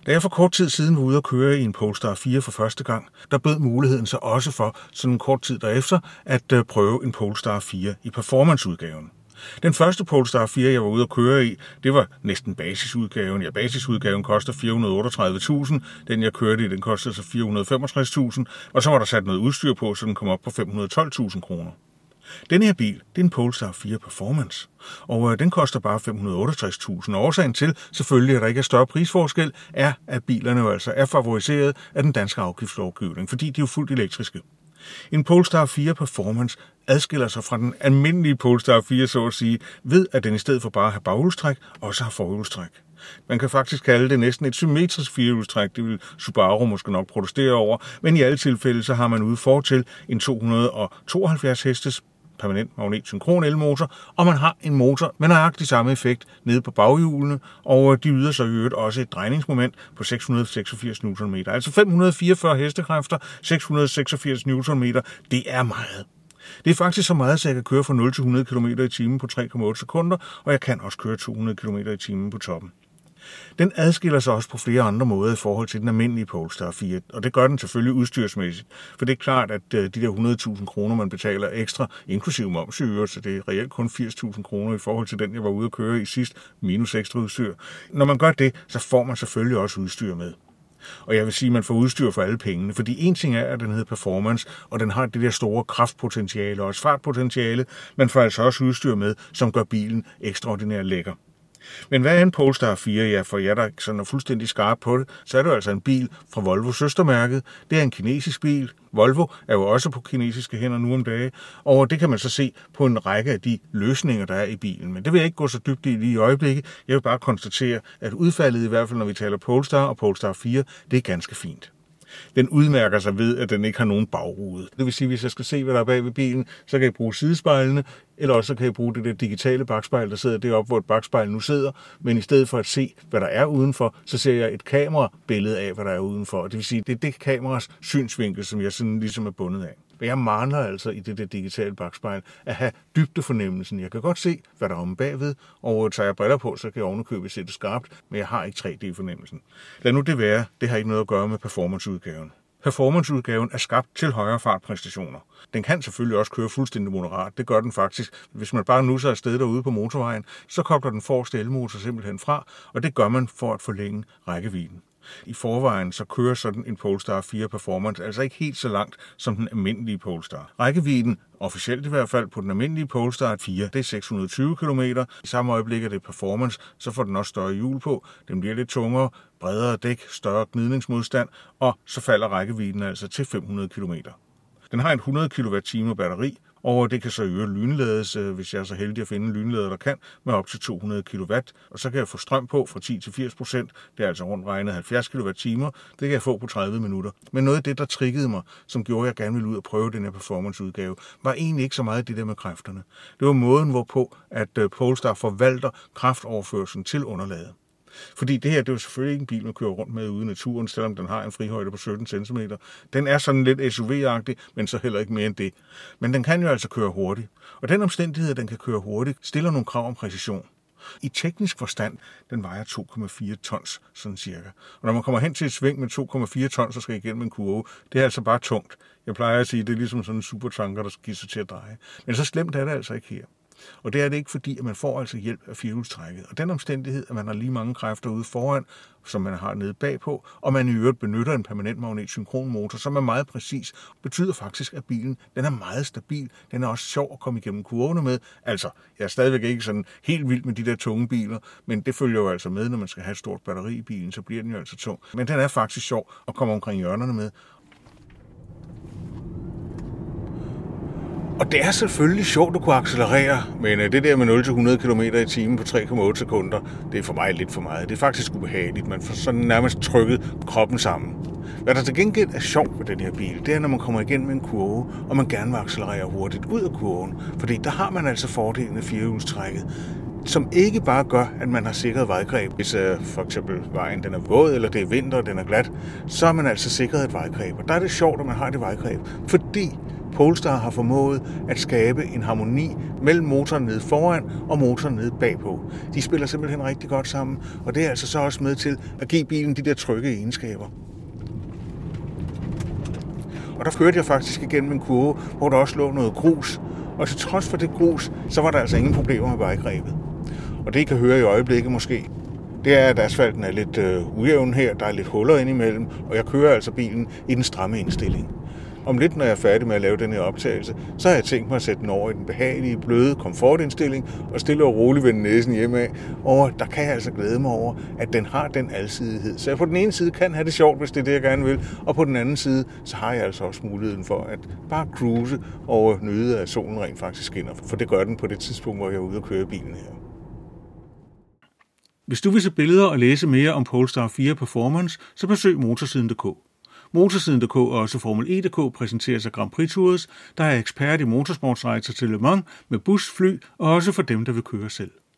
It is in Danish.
Da jeg for kort tid siden var ude at køre i en Polestar 4 for første gang, der bød muligheden så også for sådan en kort tid derefter at prøve en Polestar 4 i performanceudgaven. Den første Polestar 4, jeg var ude at køre i, det var næsten basisudgaven. Ja, basisudgaven koster 438.000. Den, jeg kørte i, den kostede så 465.000. Og så var der sat noget udstyr på, så den kom op på 512.000 kroner. Denne her bil, det er en Polestar 4 Performance, og den koster bare 568.000. Årsagen til, selvfølgelig, at der ikke er større prisforskel, er, at bilerne jo altså er favoriseret af den danske afgiftslovgivning, fordi de er jo fuldt elektriske. En Polestar 4 Performance adskiller sig fra den almindelige Polestar 4, så at sige, ved at den i stedet for bare at have baghjulstræk, også har forhjulstræk. Man kan faktisk kalde det næsten et symmetrisk firehjulstræk, det vil Subaru måske nok protestere over, men i alle tilfælde så har man ude fortil en 272 hestes permanent magnet-synkron elmotor, og man har en motor med nøjagtig samme effekt nede på baghjulene, og de yder så i øvrigt også et drejningsmoment på 686 Nm. Altså 544 hestekræfter, 686 Nm, det er meget. Det er faktisk så meget, at jeg kan køre fra 0 til 100 km i timen på 3,8 sekunder, og jeg kan også køre 200 km i timen på toppen. Den adskiller sig også på flere andre måder i forhold til den almindelige Polestar 4, og det gør den selvfølgelig udstyrsmæssigt. For det er klart, at de der 100.000 kroner, man betaler ekstra, inklusive moms i øvrigt, så det er reelt kun 80.000 kroner i forhold til den, jeg var ude at køre i sidst, minus ekstra udstyr. Når man gør det, så får man selvfølgelig også udstyr med. Og jeg vil sige, at man får udstyr for alle pengene, fordi en ting er, at den hedder Performance, og den har det der store kraftpotentiale og også fartpotentiale, man får altså også udstyr med, som gør bilen ekstraordinært lækker. Men hvad er en Polestar 4? Ja, for jer, der sådan er fuldstændig skarp på det, så er det jo altså en bil fra Volvo søstermærket. Det er en kinesisk bil. Volvo er jo også på kinesiske hænder nu om dage, og det kan man så se på en række af de løsninger, der er i bilen. Men det vil jeg ikke gå så dybt i lige i øjeblikket. Jeg vil bare konstatere, at udfaldet i hvert fald, når vi taler Polestar og Polestar 4, det er ganske fint. Den udmærker sig ved, at den ikke har nogen bagrude. Det vil sige, at hvis jeg skal se, hvad der er bag ved bilen, så kan jeg bruge sidespejlene, eller også kan jeg bruge det der digitale bakspejl, der sidder deroppe, hvor et bakspejl nu sidder. Men i stedet for at se, hvad der er udenfor, så ser jeg et kamerabillede af, hvad der er udenfor. Det vil sige, det er det kameras synsvinkel, som jeg sådan ligesom er bundet af. Men jeg mangler altså i det der digitale bakspejl at have dybdefornemmelsen. Jeg kan godt se, hvad der er om bagved, og tager jeg briller på, så kan jeg ovenikøbet se det skarpt, men jeg har ikke 3D-fornemmelsen. Lad nu det være, det har ikke noget at gøre med performanceudgaven. Performanceudgaven er skabt til højere fartpræstationer. Den kan selvfølgelig også køre fuldstændig moderat. Det gør den faktisk. Hvis man bare nusser afsted derude på motorvejen, så kobler den forreste elmotor simpelthen fra, og det gør man for at forlænge rækkevidden. I forvejen så kører sådan en Polestar 4 Performance altså ikke helt så langt som den almindelige Polestar. Rækkevidden, officielt i hvert fald på den almindelige Polestar 4, det er 620 km. I samme øjeblik er det Performance, så får den også større hjul på. Den bliver lidt tungere, bredere dæk, større gnidningsmodstand, og så falder rækkevidden altså til 500 km. Den har en 100 kWh batteri, og det kan så i øvrigt lynlades, hvis jeg er så heldig at finde en lynlader, der kan, med op til 200 kW. Og så kan jeg få strøm på fra 10 til 80%. Det er altså rundt regnet 70 kWh. Det kan jeg få på 30 minutter. Men noget af det, der triggede mig, som gjorde, at jeg gerne ville ud og prøve den her performanceudgave, var egentlig ikke så meget det der med kræfterne. Det var måden, hvorpå at Polestar forvalter kraftoverførslen til underlaget. Fordi det her, det er jo selvfølgelig ikke en bil, man kører rundt med ude i naturen, selvom den har en frihøjde på 17 cm. Den er sådan lidt SUV-agtig, men så heller ikke mere end det. Men den kan jo altså køre hurtigt. Og den omstændighed, at den kan køre hurtigt, stiller nogle krav om præcision. I teknisk forstand, den vejer 2,4 tons, sådan cirka. Og når man kommer hen til et sving med 2,4 tons, så skal igennem en kurve, det er altså bare tungt. Jeg plejer at sige, det er ligesom sådan en supertanker, der skal give sig til at dreje. Men så slemt er det altså ikke her. Og det er det ikke, fordi at man får altså hjælp af firehjulstrækket. Og den omstændighed, at man har lige mange kræfter ude foran, som man har nede bagpå, og man i øvrigt benytter en permanent magnet-synkronmotor, som er meget præcis, betyder faktisk, at bilen den er meget stabil. Den er også sjov at komme igennem kurvene med. Altså, jeg er stadigvæk ikke sådan helt vild med de der tunge biler, men det følger jo altså med, når man skal have et stort batteri i bilen, så bliver den jo altså tung. Men den er faktisk sjov at komme omkring hjørnerne med. Og det er selvfølgelig sjovt at kunne accelerere, men det der med 0 til 100 km i timen på 3,8 sekunder, det er for mig lidt for meget. Det er faktisk ubehageligt. Man får sådan nærmest trykket kroppen sammen. Hvad der til gengæld er sjovt ved den her bil, det er, når man kommer igennem en kurve, og man gerne vil accelerere hurtigt ud af kurven. Fordi der har man altså fordelen af firehjulstrækket. som ikke bare gør, at man har sikret vejgreb. Hvis for eksempel vejen den er våd, eller det er vinter, og den er glat, så har man altså sikret et vejgreb. Og der er det sjovt, at man har det vejgreb, fordi Polestar har formået at skabe en harmoni mellem motoren nede foran og motoren nede bagpå. De spiller simpelthen rigtig godt sammen, og det er altså så også med til at give bilen de der trygge egenskaber. Og der kørte jeg faktisk igennem en kurve, hvor der også lå noget grus, og til trods for det grus, så var der altså ingen problemer med vejgrebet. Og det I kan høre i øjeblikket måske, det er, at asfalten er lidt ujævn her, der er lidt huller indimellem, og jeg kører altså bilen i den stramme indstilling. Om lidt, når jeg er færdig med at lave den her optagelse, så har jeg tænkt mig at sætte den over i den behagelige, bløde komfortindstilling og stille og roligt vende næsen hjemad. Og der kan jeg altså glæde mig over, at den har den alsidighed. Så jeg på den ene side kan have det sjovt, hvis det er det, jeg gerne vil, og på den anden side, så har jeg altså også muligheden for at bare cruise og nyde, at solen rent faktisk skinner. For det gør den på det tidspunkt, hvor jeg er ude og køre bilen her. Hvis du vil se billeder og læse mere om Polestar 4 Performance, så besøg motorsiden.dk. Motorsiden.dk og også Formel E.dk præsenteres af Grand Prix Tours, der er ekspert i motorsportsrejser til Le Mans med bus, fly og også for dem, der vil køre selv.